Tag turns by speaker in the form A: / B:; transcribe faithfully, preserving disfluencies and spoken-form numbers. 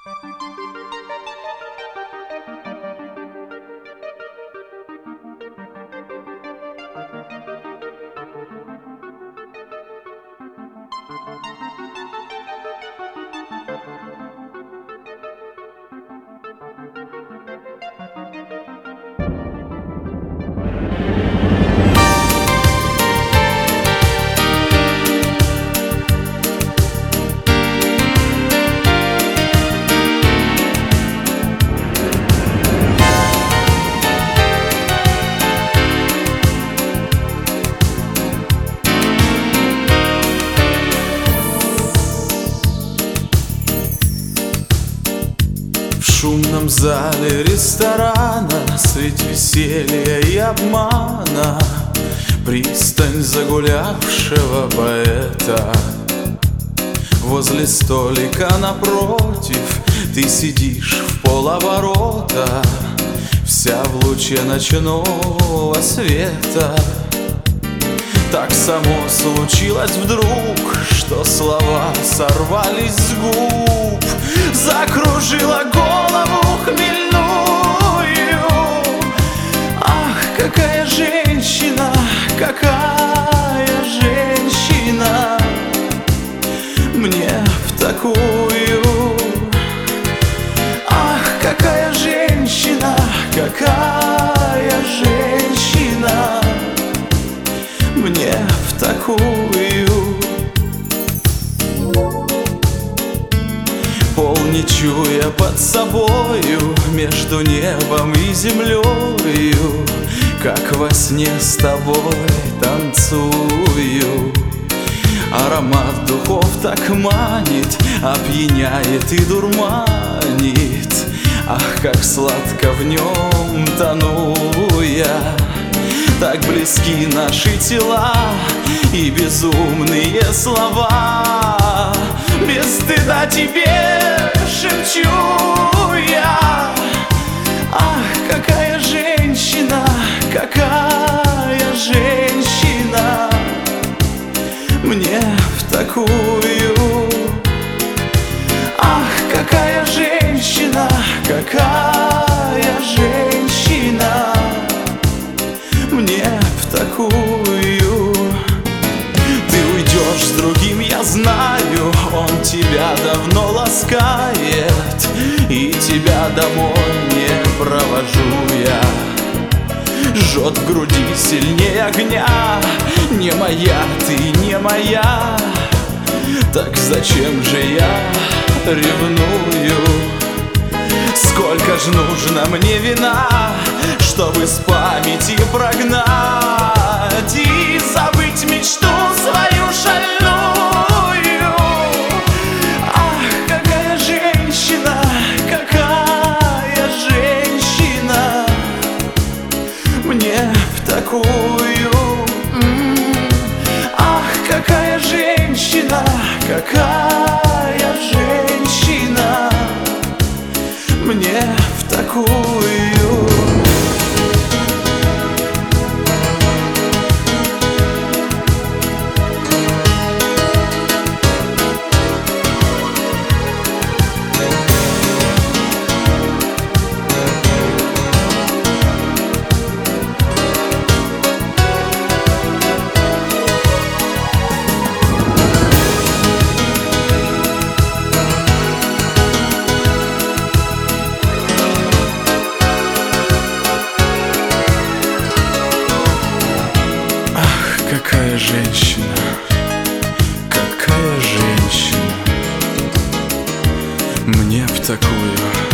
A: В шумном зале ресторана средь веселья и обмана пристань загулявшего поэта. Возле столика напротив ты сидишь в полоборота, вся в луче ночного света. Так само случилось вдруг, что слова сорвались с губ, закружила голову хмельную. Ах, какая женщина, какая женщина, мне в такую. Ах, какая женщина, какая женщина, мне в такую. Пол не чуя под собою, между небом и землею, как во сне с тобой танцую. Аромат духов так манит, опьяняет и дурманит. Ах, как сладко в нем тону я. Так близки наши тела и безумные слова. Без стыда тебе шепчу я. Ах, какая женщина, какая женщина, мне в такую. Ах, какая женщина, какая женщина, мне в такую. Ты уйдешь с другим, я знаю, он тебя давно ласкает, и тебя домой не провожу я. Жжет в груди сильнее огня, не моя ты, не моя. Так зачем же я ревную? Сколько ж нужно мне вина, чтобы с памяти прогнать и забыть мечту свою шальную. Ах, какая женщина, какая женщина, мне в такую. Ах, какая женщина, какая женщина, мне в такую. Какая женщина, какая женщина, мне в такую.